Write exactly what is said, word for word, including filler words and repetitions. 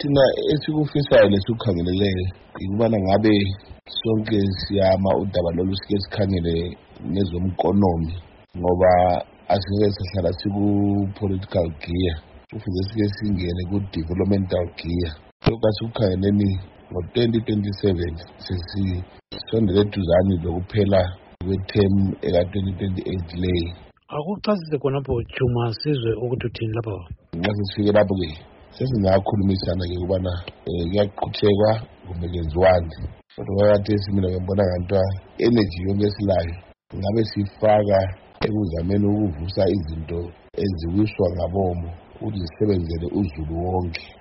thina esikufisayo lesikukhangeleleyo ikubana ngabe sonke siyama udaba lolu sike sikhangele nezomkonomi ngoba asingeke sihlala siku-political gear kufuze sike singene ku-developmental gear. Lokhu asikukhangeleni ngo-twenty twenty-seven sesisondele eduzane lokuphela kwe-term eka-twenty twenty-eight leyi. Akuchasise khonapho Juma sizwe ukuthi uthini lapho. Nxa sesifike lapho-ke sesingakhulumisana-ke ukubana um kuyaqhuthekwa kumbe kenziwani. Kodwa kakathesi mina ngibona nganto energy yonke esilayo ngabe sifaka ekuzameni ukuvusa izinto eziwiswa ngabomo ukuthi zisebenzele uzulu wonke.